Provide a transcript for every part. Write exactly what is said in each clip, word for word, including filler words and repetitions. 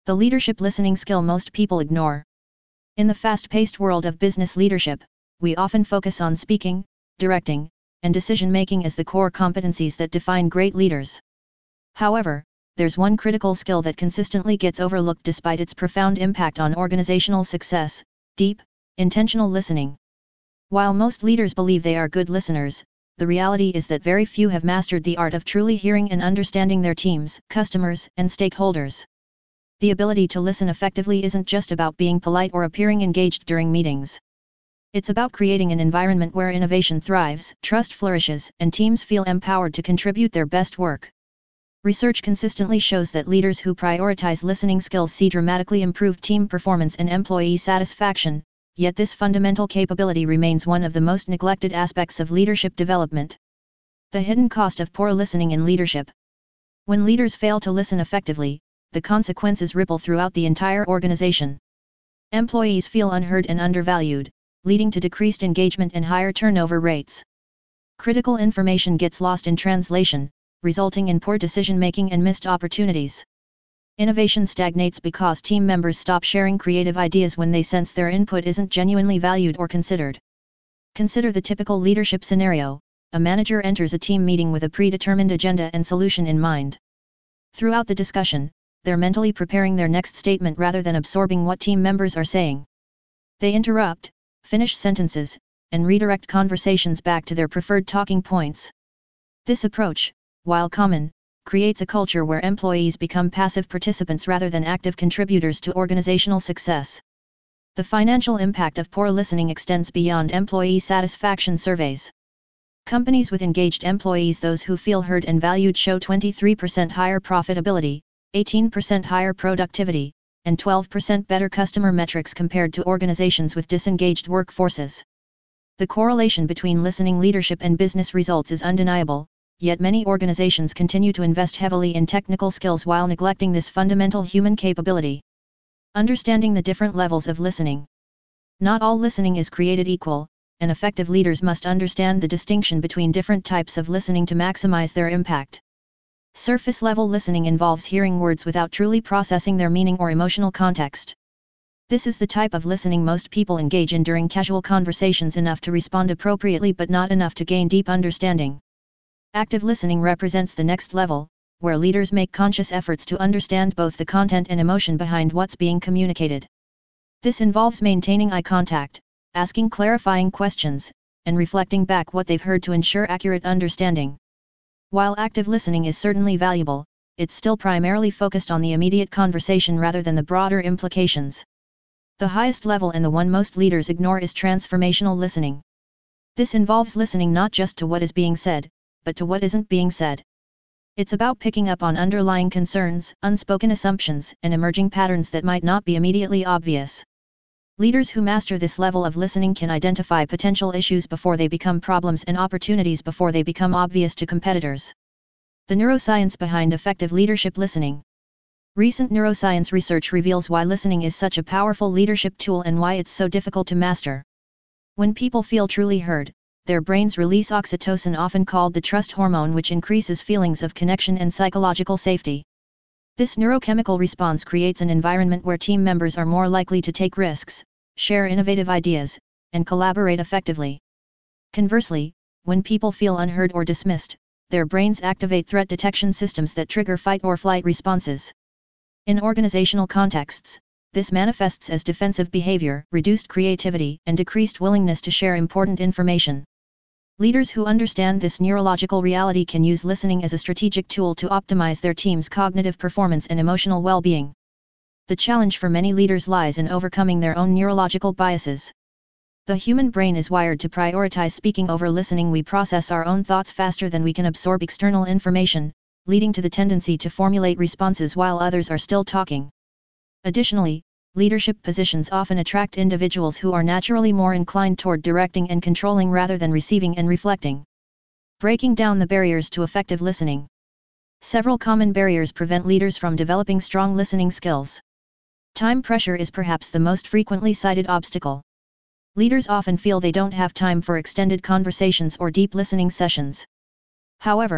The leadership listening skill most people ignore. In the fast-paced world of business leadership, we often focus on speaking, directing, and decision-making as the core competencies that define great leaders. However, there's one critical skill that consistently gets overlooked despite its profound impact on organizational success: deep, intentional listening. While most leaders believe they are good listeners, the reality is that very few have mastered the art of truly hearing and understanding their teams, customers, and stakeholders. The ability to listen effectively isn't just about being polite or appearing engaged during meetings. It's about creating an environment where innovation thrives, trust flourishes, and teams feel empowered to contribute their best work. Research consistently shows that leaders who prioritize listening skills see dramatically improved team performance and employee satisfaction, yet this fundamental capability remains one of the most neglected aspects of leadership development. The hidden cost of poor listening in leadership. When leaders fail to listen effectively, the consequences ripple throughout the entire organization. Employees feel unheard and undervalued, leading to decreased engagement and higher turnover rates. Critical information gets lost in translation, resulting in poor decision-making and missed opportunities. Innovation stagnates because team members stop sharing creative ideas when they sense their input isn't genuinely valued or considered. Consider the typical leadership scenario: a manager enters a team meeting with a predetermined agenda and solution in mind. Throughout the discussion, they're mentally preparing their next statement rather than absorbing what team members are saying. They interrupt, finish sentences, and redirect conversations back to their preferred talking points. This approach, while common, creates a culture where employees become passive participants rather than active contributors to organizational success. The financial impact of poor listening extends beyond employee satisfaction surveys. Companies with engaged employees, those who feel heard and valued, show twenty-three percent higher profitability, eighteen percent higher productivity, and twelve percent better customer metrics compared to organizations with disengaged workforces. The correlation between listening leadership and business results is undeniable, yet many organizations continue to invest heavily in technical skills while neglecting this fundamental human capability. Understanding the different levels of listening. Not all listening is created equal, and effective leaders must understand the distinction between different types of listening to maximize their impact. Surface-level listening involves hearing words without truly processing their meaning or emotional context. This is the type of listening most people engage in during casual conversations, enough to respond appropriately but not enough to gain deep understanding. Active listening represents the next level, where leaders make conscious efforts to understand both the content and emotion behind what's being communicated. This involves maintaining eye contact, asking clarifying questions, and reflecting back what they've heard to ensure accurate understanding. While active listening is certainly valuable, it's still primarily focused on the immediate conversation rather than the broader implications. The highest level, and the one most leaders ignore, is transformational listening. This involves listening not just to what is being said, but to what isn't being said. It's about picking up on underlying concerns, unspoken assumptions, and emerging patterns that might not be immediately obvious. Leaders who master this level of listening can identify potential issues before they become problems and opportunities before they become obvious to competitors. The neuroscience behind effective leadership listening. Recent neuroscience research reveals why listening is such a powerful leadership tool and why it's so difficult to master. When people feel truly heard, their brains release oxytocin, often called the trust hormone, which increases feelings of connection and psychological safety. This neurochemical response creates an environment where team members are more likely to take risks, share innovative ideas, and collaborate effectively. Conversely, when people feel unheard or dismissed, their brains activate threat detection systems that trigger fight or flight responses. In organizational contexts, this manifests as defensive behavior, reduced creativity, and decreased willingness to share important information. Leaders who understand this neurological reality can use listening as a strategic tool to optimize their team's cognitive performance and emotional well-being. The challenge for many leaders lies in overcoming their own neurological biases. The human brain is wired to prioritize speaking over listening. We process our own thoughts faster than we can absorb external information, leading to the tendency to formulate responses while others are still talking. Additionally, leadership positions often attract individuals who are naturally more inclined toward directing and controlling rather than receiving and reflecting. Breaking down the barriers to effective listening. Several common barriers prevent leaders from developing strong listening skills. Time pressure is perhaps the most frequently cited obstacle. Leaders often feel they don't have time for extended conversations or deep listening sessions. However,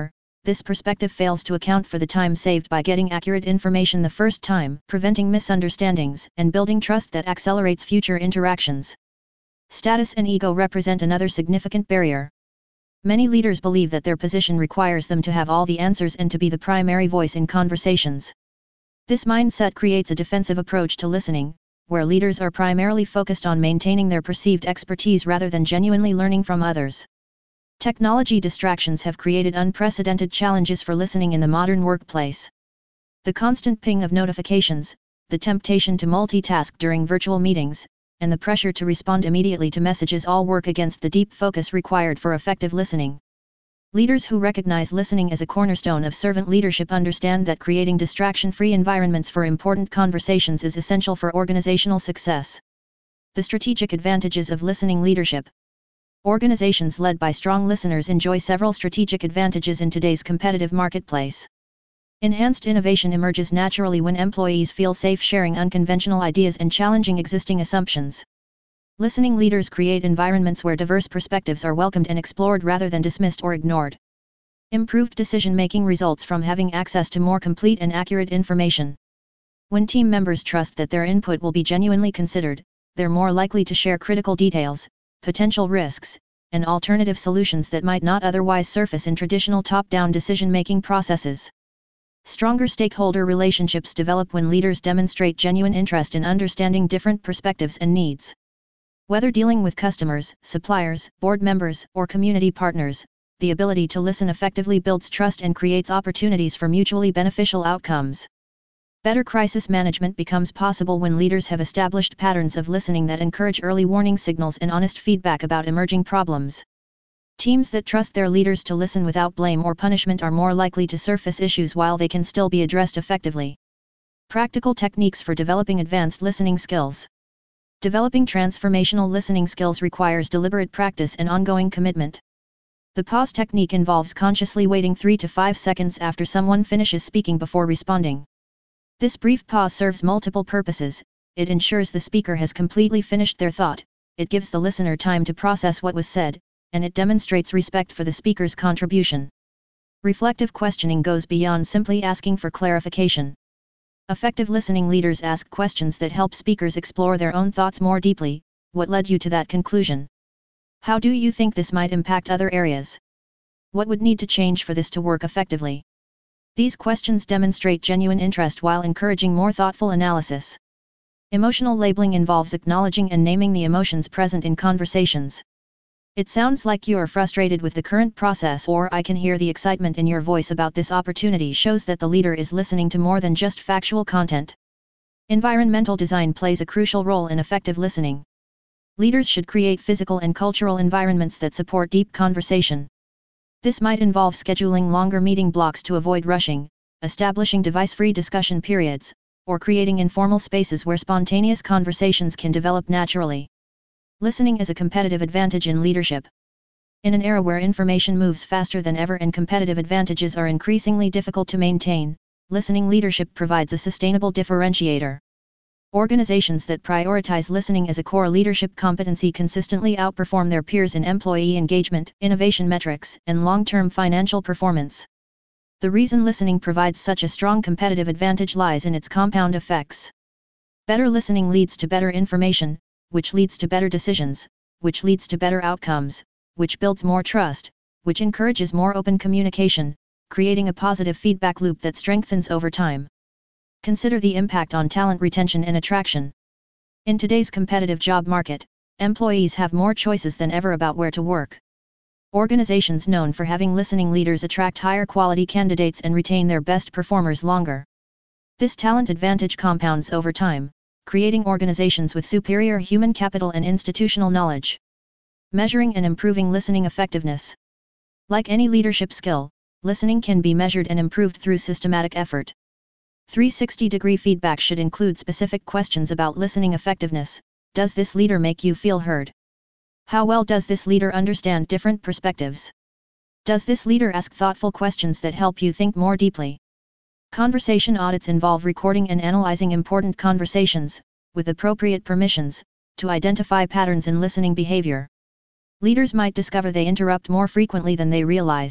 this perspective fails to account for the time saved by getting accurate information the first time, preventing misunderstandings, and building trust that accelerates future interactions. Status and ego represent another significant barrier. Many leaders believe that their position requires them to have all the answers and to be the primary voice in conversations. This mindset creates a defensive approach to listening, where leaders are primarily focused on maintaining their perceived expertise rather than genuinely learning from others. Technology distractions have created unprecedented challenges for listening in the modern workplace. The constant ping of notifications, the temptation to multitask during virtual meetings, and the pressure to respond immediately to messages all work against the deep focus required for effective listening. Leaders who recognize listening as a cornerstone of servant leadership understand that creating distraction-free environments for important conversations is essential for organizational success. The strategic advantages of listening leadership. Organizations led by strong listeners enjoy several strategic advantages in today's competitive marketplace. Enhanced innovation emerges naturally when employees feel safe sharing unconventional ideas and challenging existing assumptions. Listening leaders create environments where diverse perspectives are welcomed and explored rather than dismissed or ignored. Improved decision-making results from having access to more complete and accurate information. When team members trust that their input will be genuinely considered, they're more likely to share critical details, potential risks, and alternative solutions that might not otherwise surface in traditional top-down decision-making processes. Stronger stakeholder relationships develop when leaders demonstrate genuine interest in understanding different perspectives and needs. Whether dealing with customers, suppliers, board members, or community partners, the ability to listen effectively builds trust and creates opportunities for mutually beneficial outcomes. Better crisis management becomes possible when leaders have established patterns of listening that encourage early warning signals and honest feedback about emerging problems. Teams that trust their leaders to listen without blame or punishment are more likely to surface issues while they can still be addressed effectively. Practical techniques for developing advanced listening skills. Developing transformational listening skills requires deliberate practice and ongoing commitment. The pause technique involves consciously waiting three to five seconds after someone finishes speaking before responding. This brief pause serves multiple purposes. It ensures the speaker has completely finished their thought, it gives the listener time to process what was said, and it demonstrates respect for the speaker's contribution. Reflective questioning goes beyond simply asking for clarification. Effective listening leaders ask questions that help speakers explore their own thoughts more deeply. What led you to that conclusion? How do you think this might impact other areas? What would need to change for this to work effectively? These questions demonstrate genuine interest while encouraging more thoughtful analysis. Emotional labeling involves acknowledging and naming the emotions present in conversations. It sounds like you are frustrated with the current process, or I can hear the excitement in your voice about this opportunity, shows that the leader is listening to more than just factual content. Environmental design plays a crucial role in effective listening. Leaders should create physical and cultural environments that support deep conversation. This might involve scheduling longer meeting blocks to avoid rushing, establishing device-free discussion periods, or creating informal spaces where spontaneous conversations can develop naturally. Listening is a competitive advantage in leadership. In an era where information moves faster than ever and competitive advantages are increasingly difficult to maintain, listening leadership provides a sustainable differentiator. Organizations that prioritize listening as a core leadership competency consistently outperform their peers in employee engagement, innovation metrics, and long-term financial performance. The reason listening provides such a strong competitive advantage lies in its compound effects. Better listening leads to better information, which leads to better decisions, which leads to better outcomes, which builds more trust, which encourages more open communication, creating a positive feedback loop that strengthens over time. Consider the impact on talent retention and attraction. In today's competitive job market, employees have more choices than ever about where to work. Organizations known for having listening leaders attract higher quality candidates and retain their best performers longer. This talent advantage compounds over time, creating organizations with superior human capital and institutional knowledge. Measuring and improving listening effectiveness. Like any leadership skill, listening can be measured and improved through systematic effort. three sixty degree feedback should include specific questions about listening effectiveness. Does this leader make you feel heard? How well does this leader understand different perspectives? Does this leader ask thoughtful questions that help you think more deeply? Conversation audits involve recording and analyzing important conversations, with appropriate permissions, to identify patterns in listening behavior. Leaders might discover they interrupt more frequently than they realize,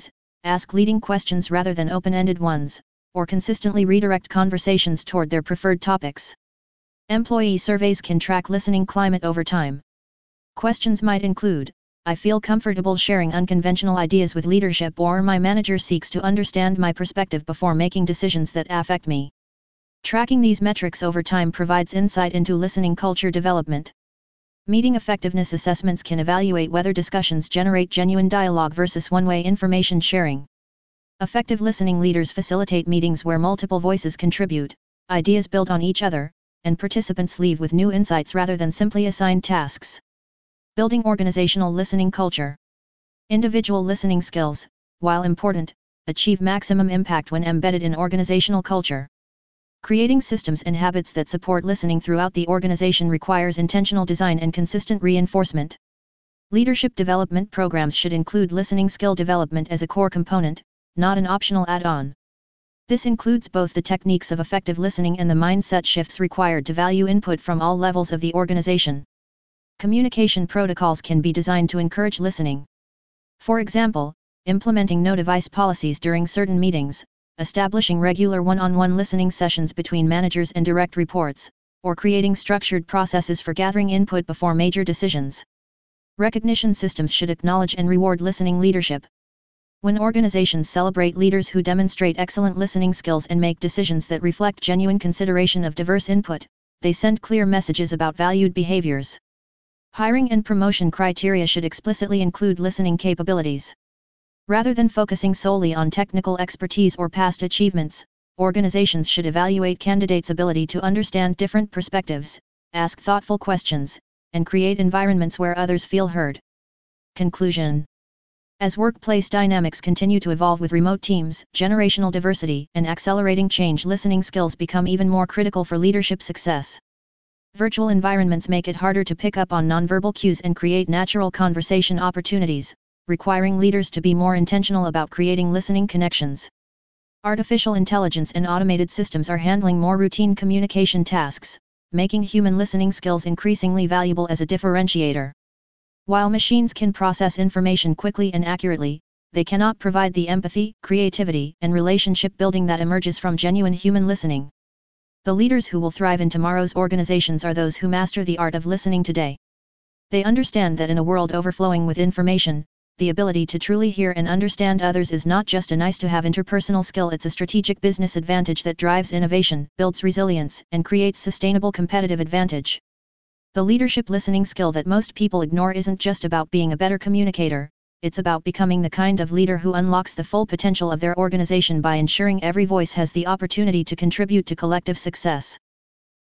ask leading questions rather than open-ended ones, or consistently redirect conversations toward their preferred topics. Employee surveys can track listening climate over time. Questions might include, I feel comfortable sharing unconventional ideas with leadership, or my manager seeks to understand my perspective before making decisions that affect me. Tracking these metrics over time provides insight into listening culture development. Meeting effectiveness assessments can evaluate whether discussions generate genuine dialogue versus one-way information sharing. Effective listening leaders facilitate meetings where multiple voices contribute, ideas build on each other, and participants leave with new insights rather than simply assigned tasks. Building organizational listening culture. Individual listening skills, while important, achieve maximum impact when embedded in organizational culture. Creating systems and habits that support listening throughout the organization requires intentional design and consistent reinforcement. Leadership development programs should include listening skill development as a core component, not an optional add-on. This includes both the techniques of effective listening and the mindset shifts required to value input from all levels of the organization. Communication protocols can be designed to encourage listening. For example, implementing no device policies during certain meetings, establishing regular one-on-one listening sessions between managers and direct reports, or creating structured processes for gathering input before major decisions. Recognition systems should acknowledge and reward listening leadership. When organizations celebrate leaders who demonstrate excellent listening skills and make decisions that reflect genuine consideration of diverse input, they send clear messages about valued behaviors. Hiring and promotion criteria should explicitly include listening capabilities. Rather than focusing solely on technical expertise or past achievements, organizations should evaluate candidates' ability to understand different perspectives, ask thoughtful questions, and create environments where others feel heard. Conclusion. As workplace dynamics continue to evolve with remote teams, generational diversity, and accelerating change, listening skills become even more critical for leadership success. Virtual environments make it harder to pick up on nonverbal cues and create natural conversation opportunities, requiring leaders to be more intentional about creating listening connections. Artificial intelligence and automated systems are handling more routine communication tasks, making human listening skills increasingly valuable as a differentiator. While machines can process information quickly and accurately, they cannot provide the empathy, creativity, and relationship building that emerges from genuine human listening. The leaders who will thrive in tomorrow's organizations are those who master the art of listening today. They understand that in a world overflowing with information, the ability to truly hear and understand others is not just a nice-to-have interpersonal skill, it's a strategic business advantage that drives innovation, builds resilience, and creates sustainable competitive advantage. The leadership listening skill that most people ignore isn't just about being a better communicator, it's about becoming the kind of leader who unlocks the full potential of their organization by ensuring every voice has the opportunity to contribute to collective success.